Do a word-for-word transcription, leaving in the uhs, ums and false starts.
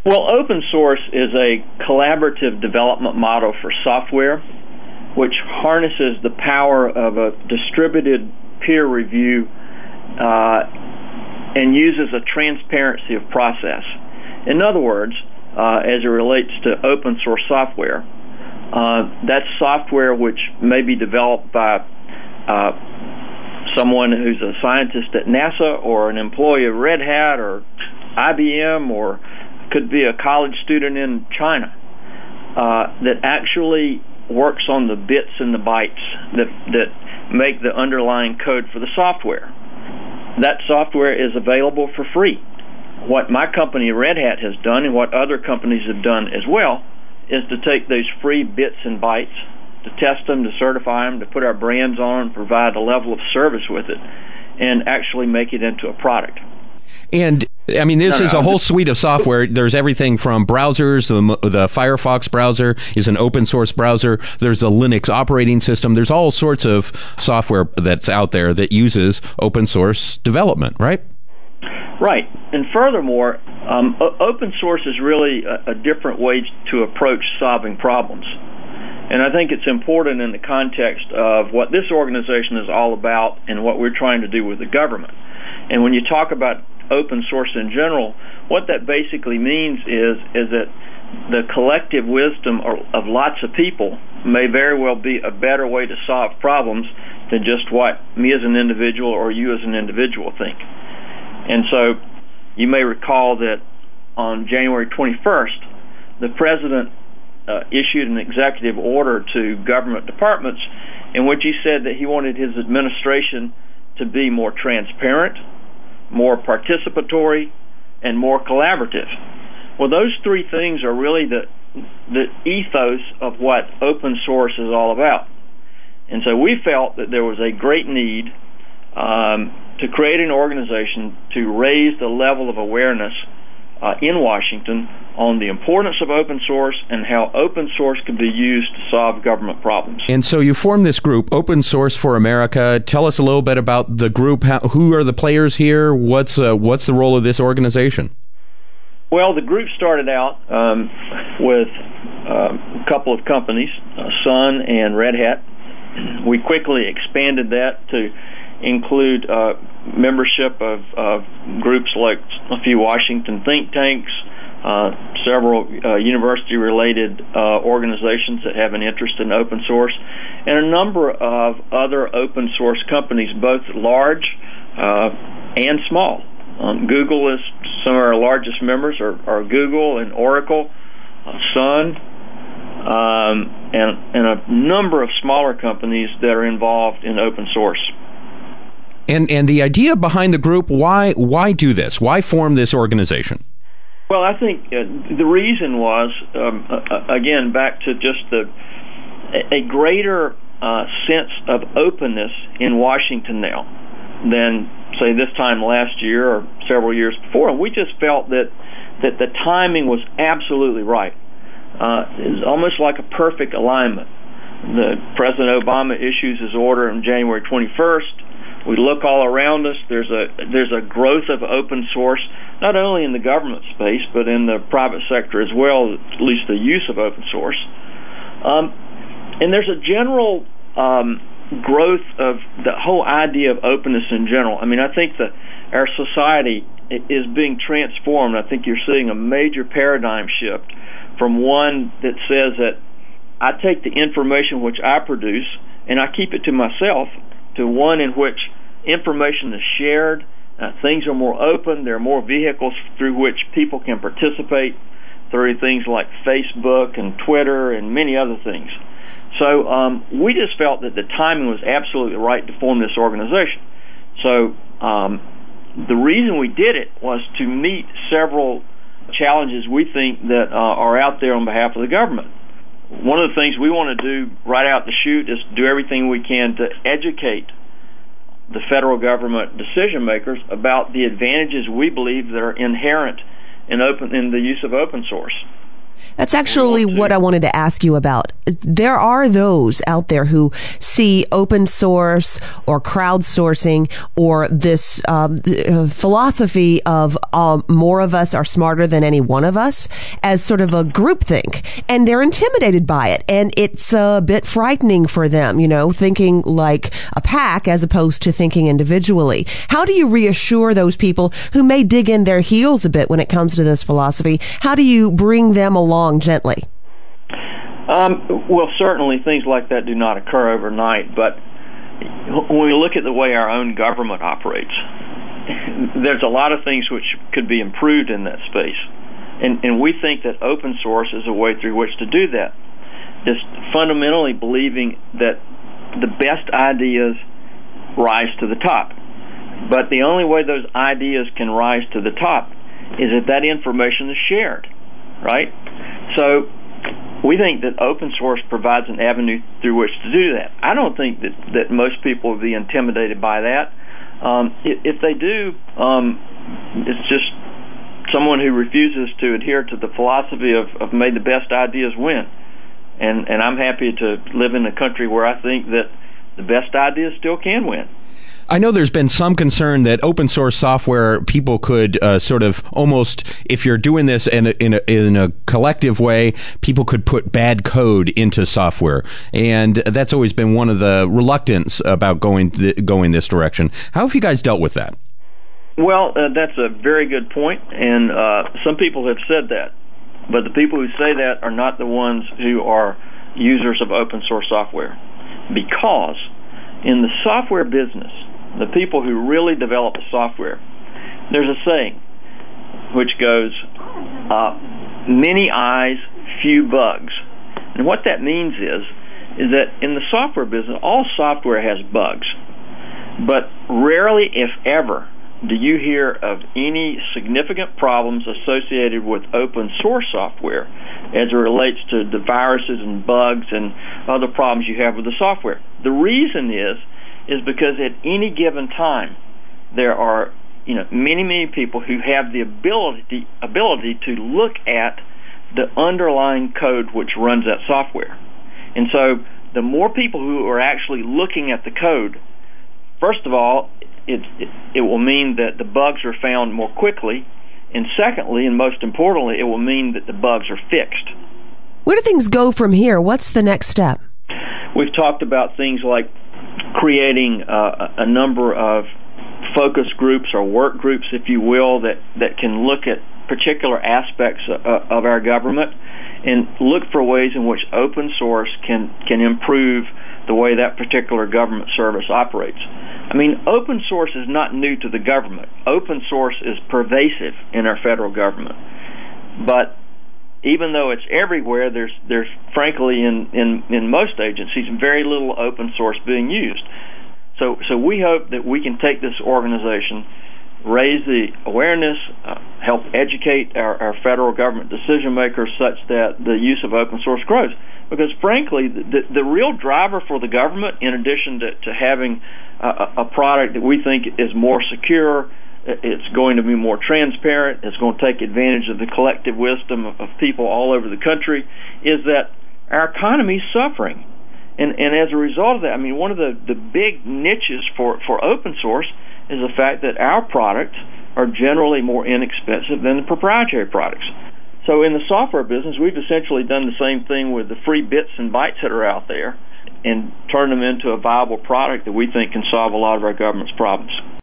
Well, open source is a collaborative development model for software which harnesses the power of a distributed peer review uh, and uses a transparency of process. In other words, uh, as it relates to open source software, uh, that's software which may be developed by uh, someone who's a scientist at NASA or an employee of Red Hat or I B M, or could be a college student in China, uh, that actually works on the bits and the bytes that that make the underlying code for the software. That software is available for free. What my company, Red Hat, has done, and what other companies have done as well, is to take those free bits and bytes, to test them, to certify them, to put our brands on, provide a level of service with it, and actually make it into a product. And, I mean, this no, is no, a whole just, suite of software. There's everything from browsers. The, the Firefox browser is an open source browser. There's a Linux operating system. There's all sorts of software that's out there that uses open source development, right? Right. And furthermore, um, o- open source is really a, a different way to approach solving problems. And I think it's important in the context of what this organization is all about and what we're trying to do with the government. And when you talk about open source in general, what that basically means is is that the collective wisdom of lots of people may very well be a better way to solve problems than just what me as an individual or you as an individual think. And so you may recall that on January twenty-first, the President uh, issued an executive order to government departments in which he said that he wanted his administration to be more transparent, more participatory, and more collaborative. Well, those three things are really the the ethos of what open source is all about. And so we felt that there was a great need um, to create an organization to raise the level of awareness uh, in Washington on the importance of open source and how open source can be used to solve government problems. And so you formed this group, Open Source for America. Tell us a little bit about the group. How, who are the players here? What's uh, what's the role of this organization? Well, the group started out um, with uh, a couple of companies, uh, Sun and Red Hat. We quickly expanded that to include uh, membership of, of groups like a few Washington think tanks, uh, several uh, university-related uh, organizations that have an interest in open source, and a number of other open source companies, both large uh, and small. Um, Google is some of our largest members are, are Google and Oracle, uh, Sun, um, and, and a number of smaller companies that are involved in open source. And and the idea behind the group, why why do this? Why form this organization? Well, I think uh, the reason was, um, uh, again, back to just the a greater uh, sense of openness in Washington now than, say, this time last year or several years before. And we just felt that, that the timing was absolutely right. Uh, it was almost like a perfect alignment. The President Obama issues his order on January twenty-first. We look all around us. There's a there's a growth of open source, not only in the government space, but in the private sector as well, at least the use of open source. Um, and there's a general um, growth of the whole idea of openness in general. I mean, I think that our society is being transformed. I think you're seeing a major paradigm shift from one that says that I take the information which I produce and I keep it to myself, to one in which information is shared, uh, things are more open, there are more vehicles through which people can participate, through things like Facebook and Twitter and many other things. So um, we just felt that the timing was absolutely right to form this organization. So um, the reason we did it was to meet several challenges we think that uh, are out there on behalf of the government. One of the things we want to do right out the chute is do everything we can to educate the federal government decision makers about the advantages we believe that are inherent in open in the use of open source. That's actually what I wanted to ask you about. There are those out there who see open source or crowdsourcing or this um, philosophy of uh, more of us are smarter than any one of us as sort of a groupthink, and they're intimidated by it, and it's a bit frightening for them, you know, thinking like a pack as opposed to thinking individually. How do you reassure those people who may dig in their heels a bit when it comes to this philosophy? How do you bring them along gently? Um, well, certainly things like that do not occur overnight, but when we look at the way our own government operates, there's a lot of things which could be improved in that space. And, and we think that open source is a way through which to do that. Just fundamentally believing that the best ideas rise to the top. But the only way those ideas can rise to the top is if that information is shared, right? So we think that open source provides an avenue through which to do that. I don't think that, that most people would be intimidated by that. Um, if, if they do, um, it's just someone who refuses to adhere to the philosophy of, of may the best ideas win. And, and I'm happy to live in a country where I think that the best ideas still can win. I know there's been some concern that open source software, people could uh, sort of almost, if you're doing this in a, in a, in a collective way, people could put bad code into software, and that's always been one of the reluctance about going th- going this direction. How have you guys dealt with that? Well, uh, that's a very good point, and uh, some people have said that, but the people who say that are not the ones who are users of open source software, because in the software business, the people who really develop the software, there's a saying which goes, uh, many eyes, few bugs. And what that means is, is that in the software business, all software has bugs. But rarely, if ever, do you hear of any significant problems associated with open source software as it relates to the viruses and bugs and other problems you have with the software. The reason is, is because at any given time, there are, you know, many, many people who have the ability ability to look at the underlying code which runs that software. And so the more people who are actually looking at the code, first of all, it, it, it will mean that the bugs are found more quickly, and secondly, and most importantly, it will mean that the bugs are fixed. Where do things go from here? What's the next step? We've talked about things like creating uh, a number of focus groups or work groups, if you will, that, that can look at particular aspects of, of our government and look for ways in which open source can, can improve the way that particular government service operates. I mean, open source is not new to the government. Open source is pervasive in our federal government. But even though it's everywhere, there's there's frankly in, in, in most agencies very little open source being used. So so we hope that we can take this organization, raise the awareness, uh, help educate our, our federal government decision makers such that the use of open source grows. Because frankly, the, the real driver for the government, in addition to, to having a, a product that we think is more secure, it's going to be more transparent, it's going to take advantage of the collective wisdom of, of people all over the country, is that our economy is suffering. And, and as a result of that, I mean, one of the, the big niches for, for open source is the fact that our products are generally more inexpensive than the proprietary products. So in the software business, we've essentially done the same thing with the free bits and bytes that are out there and turned them into a viable product that we think can solve a lot of our government's problems.